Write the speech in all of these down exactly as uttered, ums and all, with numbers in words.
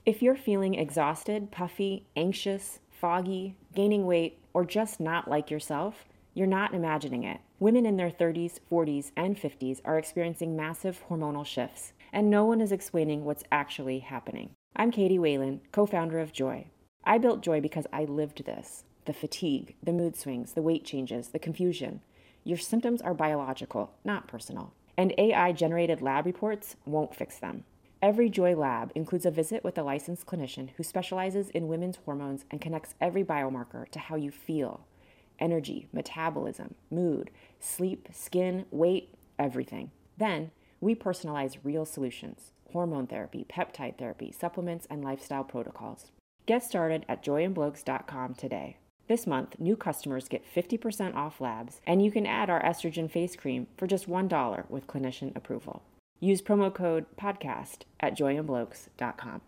If you're feeling exhausted, puffy, anxious, foggy, gaining weight, or just not like yourself, you're not imagining it. Women in their thirties, forties, and fifties are experiencing massive hormonal shifts, and no one is explaining what's actually happening. I'm Katie Whalen, co-founder of Joy. I built Joy because I lived this. The fatigue, the mood swings, the weight changes, the confusion. Your symptoms are biological, not personal. And A I-generated lab reports won't fix them. Every Joy lab includes a visit with a licensed clinician who specializes in women's hormones and connects every biomarker to how you feel. Energy, metabolism, mood, sleep, skin, weight, everything. Then, we personalize real solutions: hormone therapy, peptide therapy, supplements, and lifestyle protocols. Get started at joy and blokes dot com today. This month, new customers get fifty percent off labs, and you can add our estrogen face cream for just one dollar with clinician approval. Use promo code podcast at joy and blokes dot com.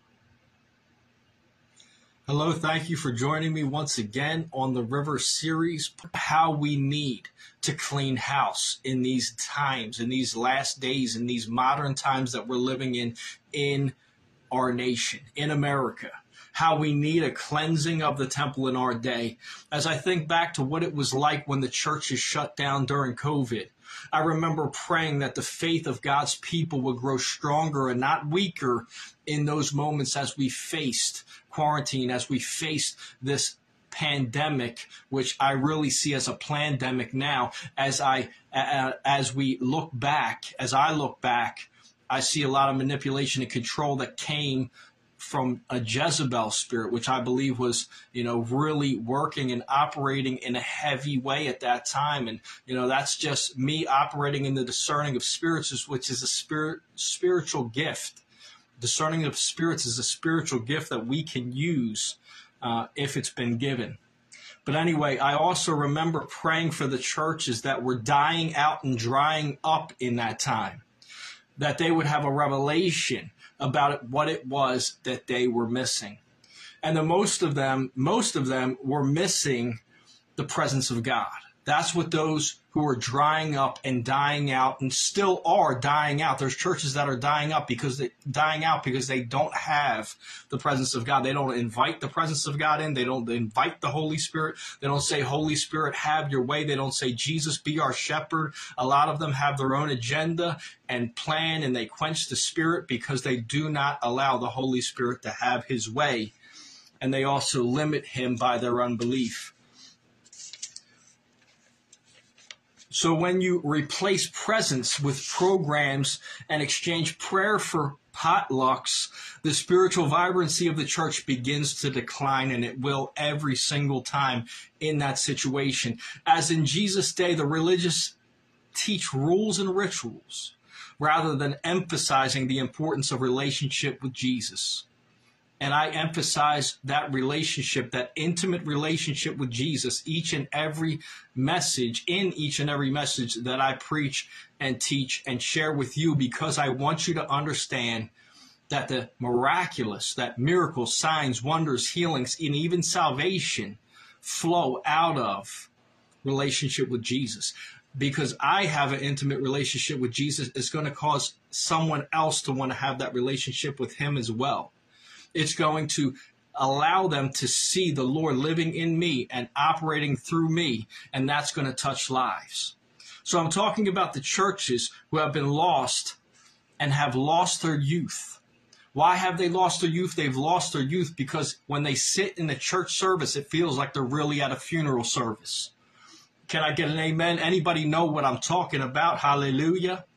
Hello, thank you for joining me once again on the River series, how we need to clean house in these times, in these last days, in these modern times that we're living in, in our nation, in America. How we need a cleansing of the temple in our day. As I think back to what it was like when the churches shut down during COVID, I remember praying that the faith of God's people would grow stronger and not weaker in those moments as we faced quarantine, as we faced this pandemic, which I really see as a plandemic now. As I, uh, as we look back, as I look back, I see a lot of manipulation and control that came from a Jezebel spirit, which I believe was, you know, really working and operating in a heavy way at that time. And, you know, that's just me operating in the discerning of spirits, which is a spirit, spiritual gift. Discerning of spirits is a spiritual gift that we can use uh, if it's been given. But anyway, I also remember praying for the churches that were dying out and drying up in that time, that they would have a revelation about it, what it was that they were missing. And the most of them, most of them were missing the presence of God. That's what those who are drying up and dying out and still are dying out. There's churches that are dying up because they dying out because they don't have the presence of God. They don't invite the presence of God in. They don't invite the Holy Spirit. They don't say, Holy Spirit, have your way. They don't say, Jesus, be our shepherd. A lot of them have their own agenda and plan, and they quench the Spirit because they do not allow the Holy Spirit to have his way. And they also limit him by their unbelief. So when you replace presence with programs and exchange prayer for potlucks, the spiritual vibrancy of the church begins to decline, and it will every single time in that situation. As in Jesus' day, the religious teach rules and rituals rather than emphasizing the importance of relationship with Jesus. And I emphasize that relationship, that intimate relationship with Jesus, each and every message, in each and every message that I preach and teach and share with you, because I want you to understand that the miraculous, that miracles, signs, wonders, healings, and even salvation flow out of relationship with Jesus. Because I have an intimate relationship with Jesus, it's going to cause someone else to want to have that relationship with him as well. It's going to allow them to see the Lord living in me and operating through me, and that's going to touch lives. So I'm talking about the churches who have been lost and have lost their youth. Why have they lost their youth? They've lost their youth because when they sit in the church service, it feels like they're really at a funeral service. Can I get an amen? Anybody know what I'm talking about? Hallelujah.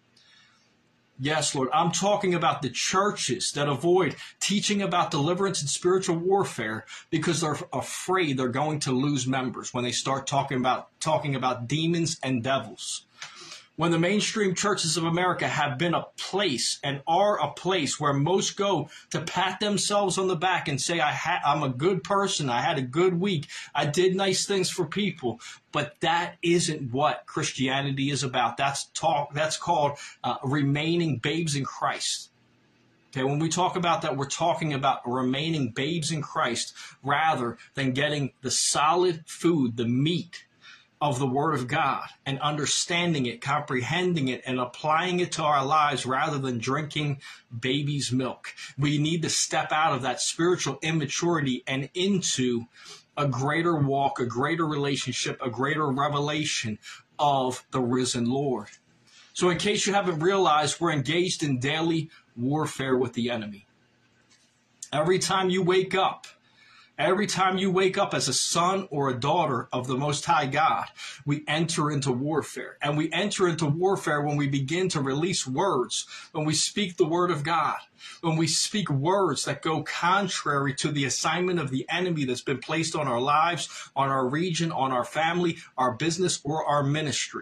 Yes, Lord. I'm talking about the churches that avoid teaching about deliverance and spiritual warfare because they're afraid they're going to lose members when they start talking about talking about demons and devils. When the mainstream churches of America have been a place and are a place where most go to pat themselves on the back and say, I ha- I'm a good person, I had a good week, I did nice things for people. But that isn't what Christianity is about. That's talk. That's called uh, remaining babes in Christ. Okay, when we talk about that, we're talking about remaining babes in Christ rather than getting the solid food, the meat, of the Word of God and understanding it, comprehending it, and applying it to our lives rather than drinking baby's milk. We need to step out of that spiritual immaturity and into a greater walk, a greater relationship, a greater revelation of the risen Lord. So in case you haven't realized, we're engaged in daily warfare with the enemy. Every time you wake up, Every time you wake up as a son or a daughter of the Most High God, we enter into warfare. And we enter into warfare when we begin to release words, when we speak the word of God, when we speak words that go contrary to the assignment of the enemy that's been placed on our lives, on our region, on our family, our business, or our ministry.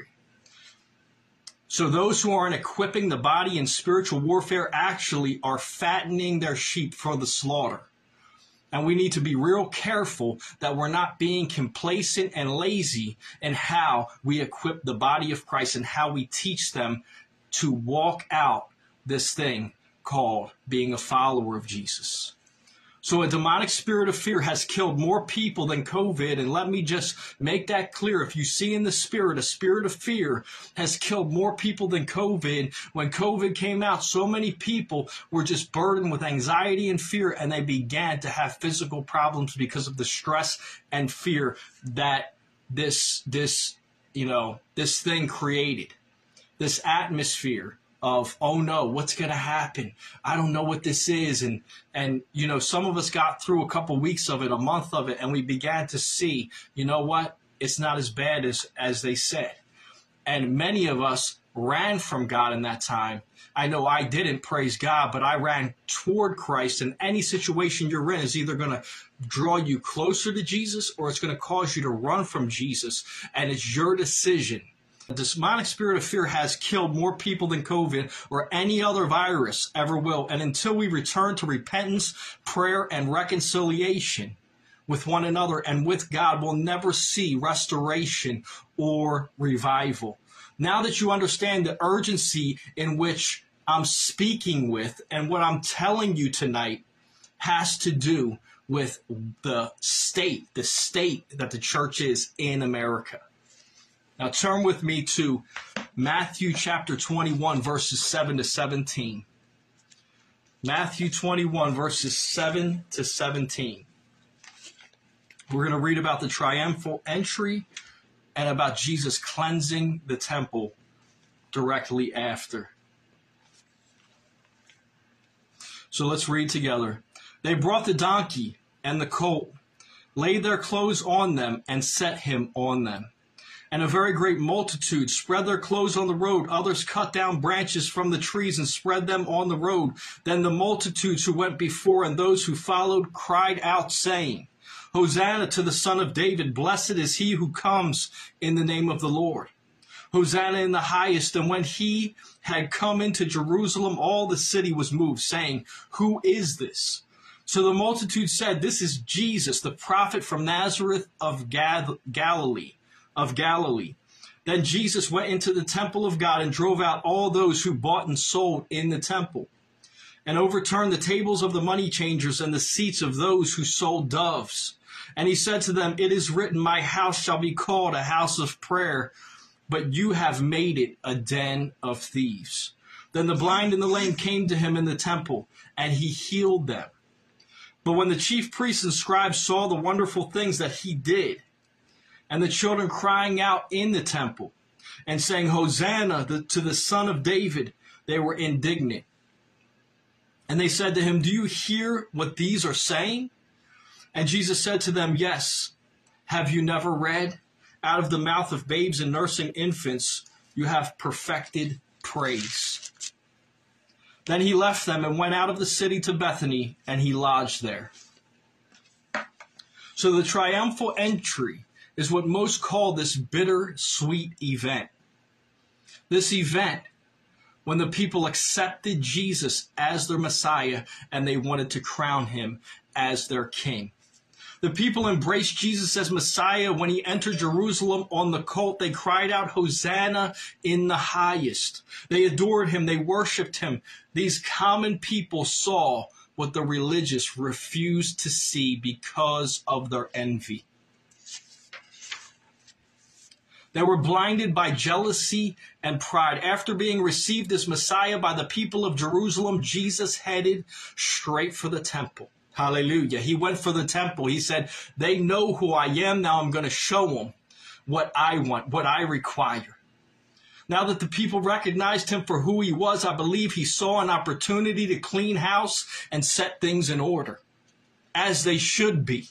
So those who aren't equipping the body in spiritual warfare actually are fattening their sheep for the slaughter. And we need to be real careful that we're not being complacent and lazy in how we equip the body of Christ and how we teach them to walk out this thing called being a follower of Jesus. So a demonic spirit of fear has killed more people than COVID. And let me just make that clear. If you see in the spirit, a spirit of fear has killed more people than COVID. When COVID came out, so many people were just burdened with anxiety and fear, and they began to have physical problems because of the stress and fear that this, this, you know, this thing created, this atmosphere of, oh no, what's going to happen? I don't know what this is. And, and, you know, some of us got through a couple weeks of it, a month of it, and we began to see, you know what? It's not as bad as, as they said. And many of us ran from God in that time. I know I didn't, praise God, but I ran toward Christ. And any situation you're in is either going to draw you closer to Jesus or it's going to cause you to run from Jesus. And it's your decision. The demonic spirit of fear has killed more people than COVID or any other virus ever will. And until we return to repentance, prayer, and reconciliation with one another and with God, we'll never see restoration or revival. Now that you understand the urgency in which I'm speaking with and what I'm telling you tonight has to do with the state, the state that the church is in America. Now turn with me to Matthew chapter twenty-one, verses seven to seventeen. Matthew twenty-one, verses seven to seventeen. We're going to read about the triumphal entry and about Jesus cleansing the temple directly after. So let's read together. They brought the donkey and the colt, laid their clothes on them, and set him on them. And a very great multitude spread their clothes on the road. Others cut down branches from the trees and spread them on the road. Then the multitudes who went before and those who followed cried out, saying, Hosanna to the Son of David. Blessed is he who comes in the name of the Lord. Hosanna in the highest. And when he had come into Jerusalem, all the city was moved, saying, Who is this? So the multitude said, This is Jesus, the prophet from Nazareth of Galilee. of Galilee. Then Jesus went into the temple of God and drove out all those who bought and sold in the temple, and overturned the tables of the money changers and the seats of those who sold doves. And he said to them, It is written, My house shall be called a house of prayer, but you have made it a den of thieves. Then the blind and the lame came to him in the temple, and he healed them. But when the chief priests and scribes saw the wonderful things that he did, and the children crying out in the temple and saying, Hosanna to the Son of David, they were indignant. And they said to him, Do you hear what these are saying? And Jesus said to them, Yes. Have you never read? Out of the mouth of babes and nursing infants, you have perfected praise. Then he left them and went out of the city to Bethany, and he lodged there. So the triumphal entry is what most call this bitter-sweet event. This event when the people accepted Jesus as their Messiah and they wanted to crown him as their king. The people embraced Jesus as Messiah. When he entered Jerusalem on the colt, they cried out, Hosanna in the highest. They adored him. They worshiped him. These common people saw what the religious refused to see because of their envy. They were blinded by jealousy and pride. After being received as Messiah by the people of Jerusalem, Jesus headed straight for the temple. Hallelujah. He went for the temple. He said, they know who I am. Now I'm going to show them what I want, what I require. Now that the people recognized him for who he was, I believe he saw an opportunity to clean house and set things in order, as they should be.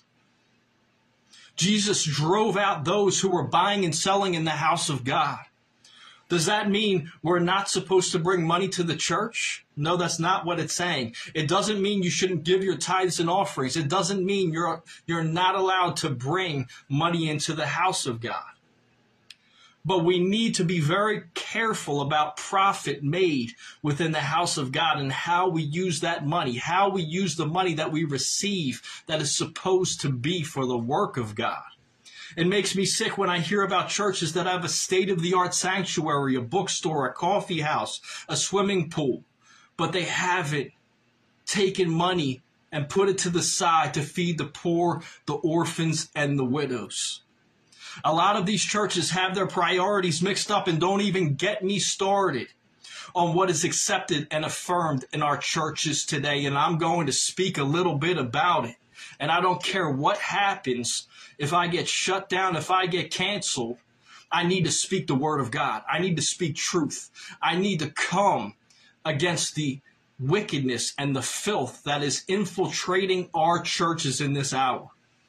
Jesus drove out those who were buying and selling in the house of God. Does that mean we're not supposed to bring money to the church? No, that's not what it's saying. It doesn't mean you shouldn't give your tithes and offerings. It doesn't mean you're, you're not allowed to bring money into the house of God. But we need to be very careful about profit made within the house of God and how we use that money, how we use the money that we receive that is supposed to be for the work of God. It makes me sick when I hear about churches that have a state-of-the-art sanctuary, a bookstore, a coffee house, a swimming pool, but they haven't taken money and put it to the side to feed the poor, the orphans, and the widows. A lot of these churches have their priorities mixed up, and don't even get me started on what is accepted and affirmed in our churches today. And I'm going to speak a little bit about it. And I don't care what happens. If I get shut down, if I get canceled, I need to speak the word of God. I need to speak truth. I need to come against the wickedness and the filth that is infiltrating our churches in this hour.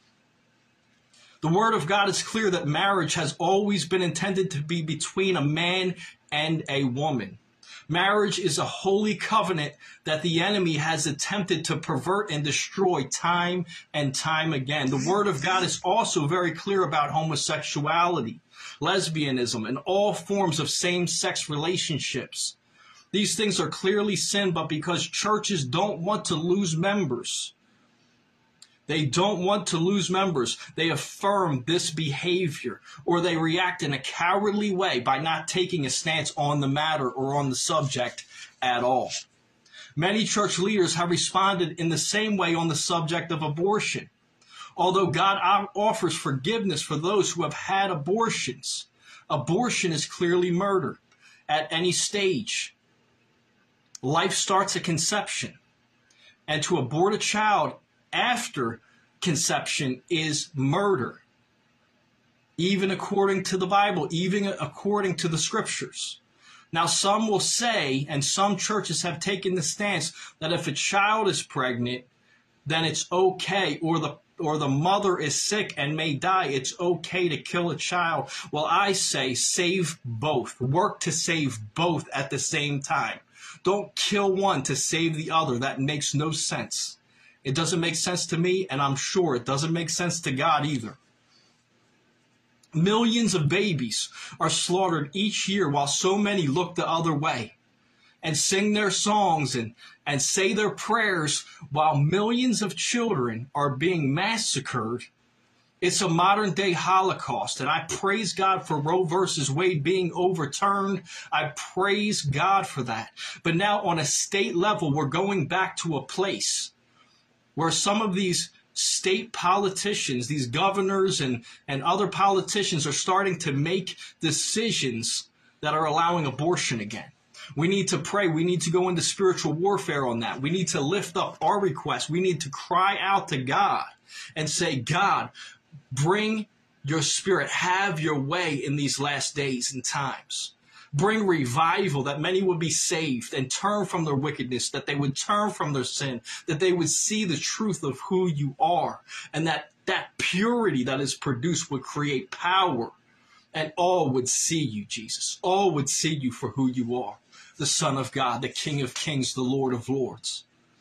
The word of God is clear that marriage has always been intended to be between a man and a woman. Marriage is a holy covenant that the enemy has attempted to pervert and destroy time and time again. The word of God is also very clear about homosexuality, lesbianism, and all forms of same-sex relationships. These things are clearly sin, but because churches don't want to lose members, They don't want to lose members. They affirm this behavior, or they react in a cowardly way by not taking a stance on the matter or on the subject at all. Many church leaders have responded in the same way on the subject of abortion. Although God offers forgiveness for those who have had abortions, abortion is clearly murder at any stage. Life starts at conception, and to abort a child after conception is murder, even according to the Bible, even according to the scriptures. Now, some will say, and some churches have taken the stance, that if a child is pregnant, then it's okay, or the or the mother is sick and may die, it's okay to kill a child. Well, I say save both. Work to save both at the same time. Don't kill one to save the other. That makes no sense. It doesn't make sense to me, and I'm sure it doesn't make sense to God either. Millions of babies are slaughtered each year while so many look the other way and sing their songs and, and say their prayers while millions of children are being massacred. It's a modern day Holocaust, and I praise God for Roe versus Wade being overturned. I praise God for that. But now on a state level, we're going back to a place where some of these state politicians, these governors and, and other politicians are starting to make decisions that are allowing abortion again. We need to pray. We need to go into spiritual warfare on that. We need to lift up our requests. We need to cry out to God and say, God, bring your spirit, have your way in these last days and times. Bring revival, that many would be saved and turn from their wickedness, that they would turn from their sin, that they would see the truth of who you are, and that that purity that is produced would create power, and all would see you, Jesus. All would see you for who you are, the Son of God, the King of Kings, the Lord of Lords.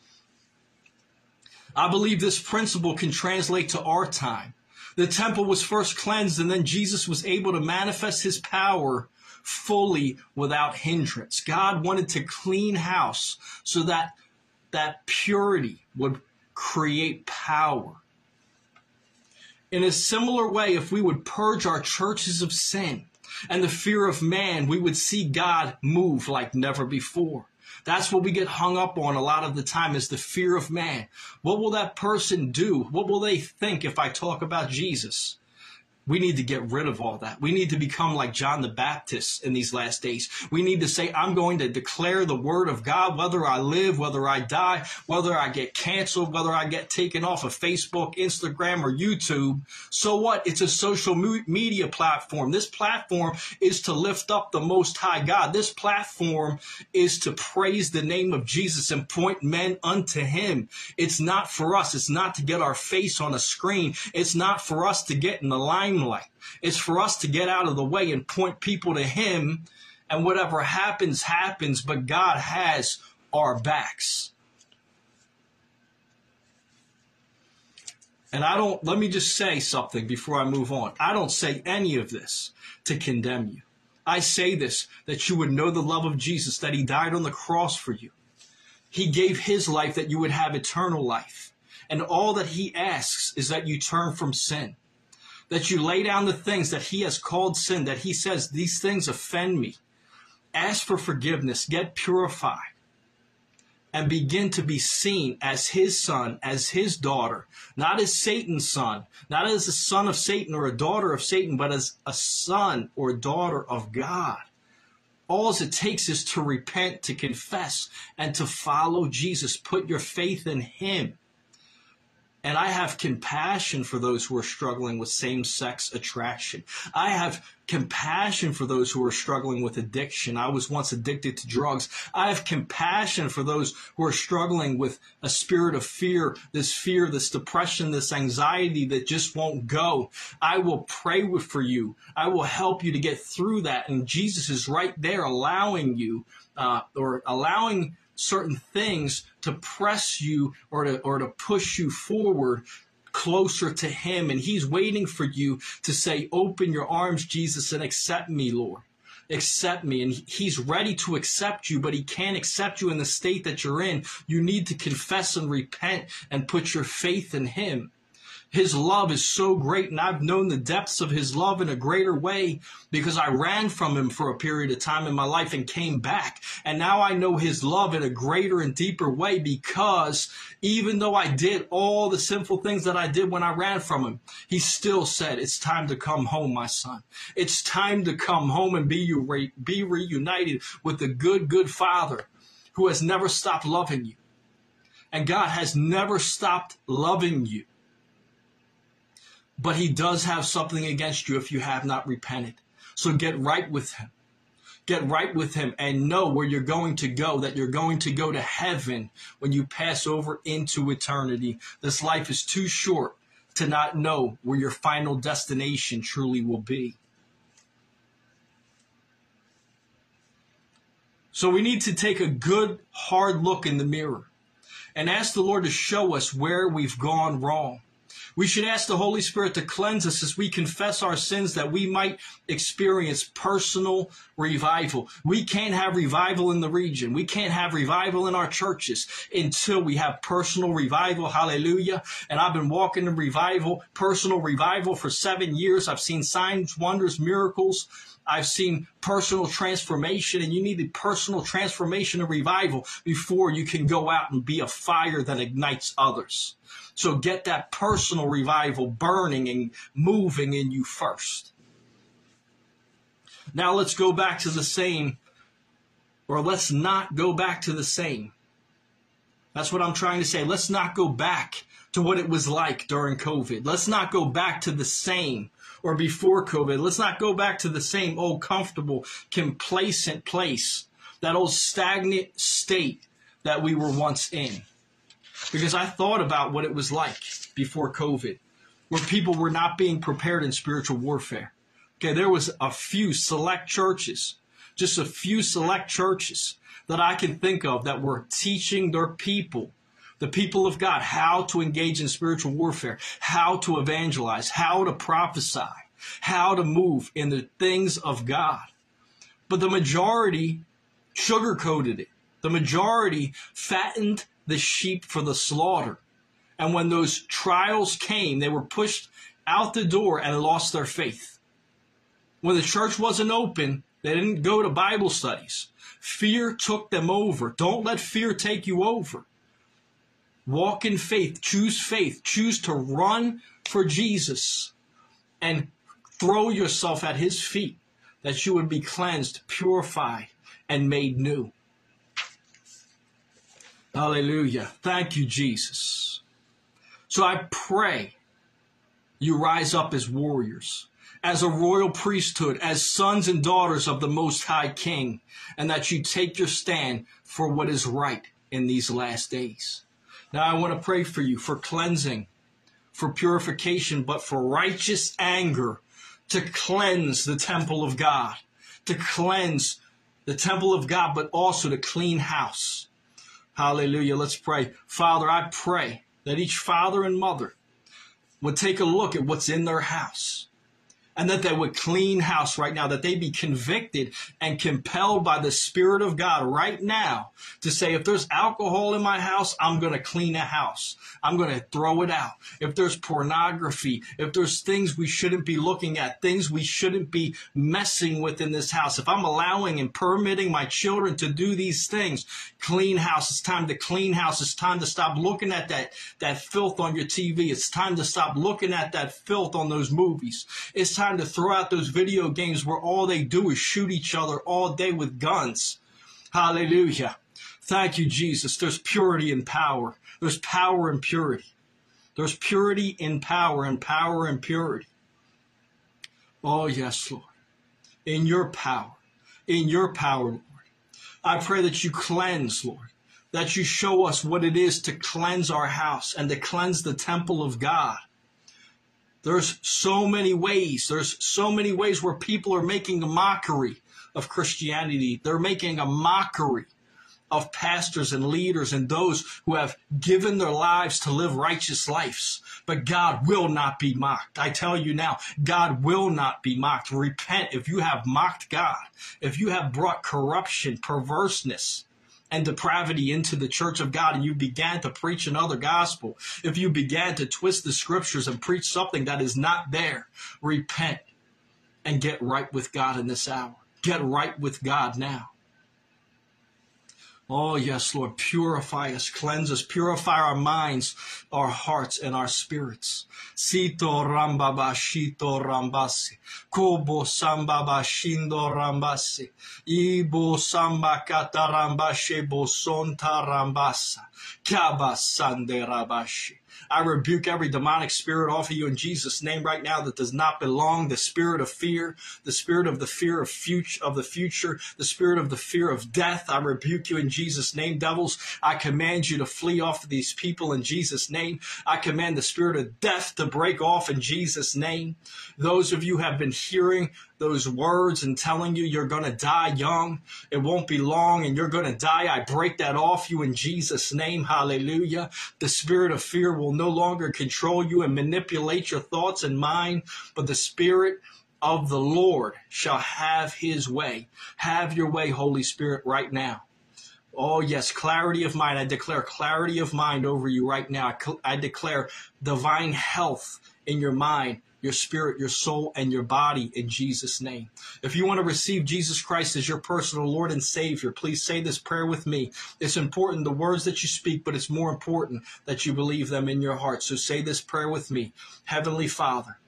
I believe this principle can translate to our time. The temple was first cleansed, and then Jesus was able to manifest his power fully without hindrance. God wanted to clean house so that that purity would create power. In a similar way, if we would purge our churches of sin and the fear of man, we would see God move like never before. That's what we get hung up on a lot of the time, is the fear of man. What will that person do? What will they think if I talk about Jesus? We need to get rid of all that. We need to become like John the Baptist in these last days. We need to say, I'm going to declare the word of God, whether I live, whether I die, whether I get canceled, whether I get taken off of Facebook, Instagram, or YouTube. So what? It's a social media platform. This platform is to lift up the Most High God. This platform is to praise the name of Jesus and point men unto him. It's not for us. It's not to get our face on a screen. It's not for us to get in the limelight. It's for us to get out of the way and point people to him, and whatever happens, happens, but God has our backs. And I don't, let me just say something before I move on. I don't say any of this to condemn you. I say this that you would know the love of Jesus, that he died on the cross for you. He gave his life that you would have eternal life. And all that he asks is that you turn from sin, that you lay down the things that he has called sin, that he says, these things offend me. Ask for forgiveness, get purified, and begin to be seen as his son, as his daughter, not as Satan's son, not as a son of Satan or a daughter of Satan, but as a son or daughter of God. All it takes is to repent, to confess, and to follow Jesus. Put your faith in him. And I have compassion for those who are struggling with same-sex attraction. I have compassion for those who are struggling with addiction. I was once addicted to drugs. I have compassion for those who are struggling with a spirit of fear, this fear, this depression, this anxiety that just won't go. I will pray with, for you. I will help you to get through that. And Jesus is right there allowing you uh, or allowing certain things to press you or to or to push you forward closer to him. And he's waiting for you to say, open your arms, Jesus, and accept me, Lord. Accept me. And he's ready to accept you, but he can't accept you in the state that you're in. You need to confess and repent and put your faith in him. His love is so great, and I've known the depths of his love in a greater way because I ran from him for a period of time in my life and came back. And now I know his love in a greater and deeper way because even though I did all the sinful things that I did when I ran from him, he still said, it's time to come home, my son. It's time to come home and be, re- be reunited with the good, good Father who has never stopped loving you. And God has never stopped loving you. But he does have something against you if you have not repented. So get right with him. Get right with him and know where you're going to go, that you're going to go to heaven when you pass over into eternity. This life is too short to not know where your final destination truly will be. So we need to take a good, hard look in the mirror and ask the Lord to show us where we've gone wrong. We should ask the Holy Spirit to cleanse us as we confess our sins, that we might experience personal revival. We can't have revival in the region. We can't have revival in our churches until we have personal revival. Hallelujah. And I've been walking in revival, personal revival for seven years. I've seen signs, wonders, miracles. I've seen personal transformation, and you need the personal transformation and revival before you can go out and be a fire that ignites others. So get that personal revival burning and moving in you first. Now let's go back to the same, or let's not go back to the same. That's what I'm trying to say. Let's not go back to what it was like during COVID. Let's not go back to the same or before COVID. Let's not go back to the same old comfortable, complacent place, that old stagnant state that we were once in. Because I thought about what it was like before COVID, where people were not being prepared in spiritual warfare. Okay, there was a few select churches, just a few select churches that I can think of that were teaching their people, the people of God, how to engage in spiritual warfare, how to evangelize, how to prophesy, how to move in the things of God. But the majority sugarcoated it. The majority fattened the sheep for the slaughter. And when those trials came, they were pushed out the door and lost their faith. When the church wasn't open, they didn't go to Bible studies. Fear took them over. Don't let fear take you over. Walk in faith. Choose faith. Choose to run for Jesus and Throw yourself at his feet that you would be cleansed, purified, and made new. Hallelujah. Thank you, Jesus. So I pray you rise up as warriors, as a royal priesthood, as sons and daughters of the Most High King, and that you take your stand for what is right in these last days. Now I want to pray for you for cleansing, for purification, but for righteous anger to cleanse the temple of God, to cleanse the temple of God, but also to clean house. Hallelujah. Let's pray. Father, I pray that each father and mother would take a look at what's in their house, and that they would clean house right now, that they be convicted and compelled by the Spirit of God right now to say, if there's alcohol in my house, I'm going to clean the house. I'm going to throw it out. If there's pornography, if there's things we shouldn't be looking at, things we shouldn't be messing with in this house, if I'm allowing and permitting my children to do these things, clean house. It's time to clean house. It's time to stop looking at that, that filth on your T V. It's time to stop looking at that filth on those movies. It's time to throw out those video games where all they do is shoot each other all day with guns. Hallelujah. Thank you, Jesus. There's purity in power. There's power in purity. There's purity in power and power in purity. Oh, yes, Lord. In your power. In your power, Lord. I pray that you cleanse, Lord. That you show us what it is to cleanse our house and to cleanse the temple of God. There's so many ways. There's so many ways where people are making a mockery of Christianity. They're making a mockery of pastors and leaders and those who have given their lives to live righteous lives. But God will not be mocked. I tell you now, God will not be mocked. Repent if you have mocked God, if you have brought corruption, perverseness, and depravity into the church of God, and you began to preach another gospel, if you began to twist the scriptures and preach something that is not there, repent and get right with God in this hour. Get right with God now. Oh, yes, Lord, purify us, cleanse us, purify our minds, our hearts, and our spirits. Sito rambaba shito rambasi, kobo sambaba shindo rambasi, ibo samba kata rambashe bosonta rambasa, kaba sande rabashi. I rebuke every demonic spirit off of you in Jesus' name right now that does not belong. The spirit of fear, the spirit of the fear of future, of the future, the spirit of the fear of death. I rebuke you in Jesus' name, devils. I command you to flee off of these people in Jesus' name. I command the spirit of death to break off in Jesus' name. Those of you who have been hearing those words and telling you you're going to die young, it won't be long and you're going to die, I break that off you in Jesus' name. Hallelujah. The spirit of fear will no longer control you and manipulate your thoughts and mind, but the Spirit of the Lord shall have his way. Have your way, Holy Spirit, right now. Oh, yes, clarity of mind. I declare clarity of mind over you right now. I declare divine health in your mind, your spirit, your soul, and your body in Jesus' name. If you want to receive Jesus Christ as your personal Lord and Savior, please say this prayer with me. It's important, the words that you speak, but it's more important that you believe them in your heart. So say this prayer with me. Heavenly Father,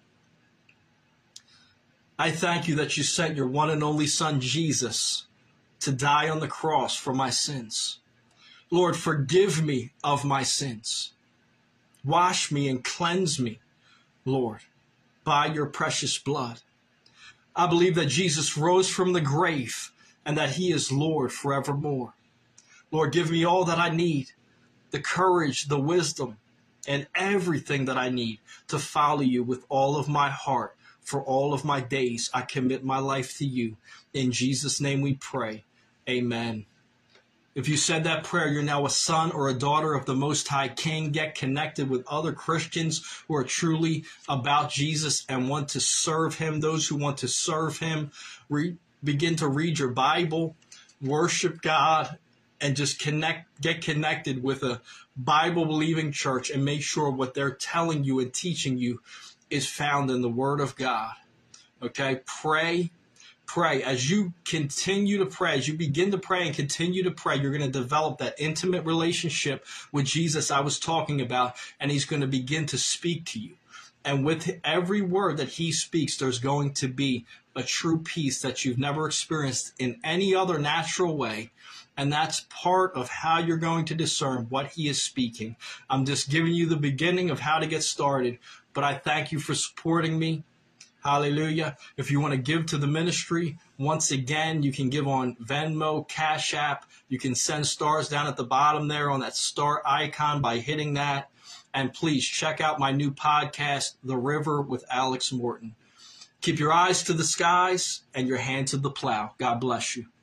I thank you that you sent your one and only Son, Jesus, to die on the cross for my sins. Lord, forgive me of my sins. Wash me and cleanse me, Lord, by your precious blood. I believe that Jesus rose from the grave and that he is Lord forevermore. Lord, give me all that I need, the courage, the wisdom, and everything that I need to follow you with all of my heart for all of my days. I commit my life to you. In Jesus' name we pray. Amen. If you said that prayer, you're now a son or a daughter of the Most High King. Get connected with other Christians who are truly about Jesus and want to serve him. Those who want to serve him, re- begin to read your Bible, worship God, and just connect, get connected with a Bible-believing church and make sure what they're telling you and teaching you is found in the Word of God. Okay? Pray. Pray. As you continue to pray, as you begin to pray and continue to pray, you're going to develop that intimate relationship with Jesus I was talking about, and he's going to begin to speak to you. And with every word that he speaks, there's going to be a true peace that you've never experienced in any other natural way. And that's part of how you're going to discern what he is speaking. I'm just giving you the beginning of how to get started, but I thank you for supporting me. Hallelujah. If you want to give to the ministry, once again, you can give on Venmo, Cash App. You can send stars down at the bottom there on that star icon by hitting that. And please check out my new podcast, The River with Alex Morton. Keep your eyes to the skies and your hand to the plow. God bless you.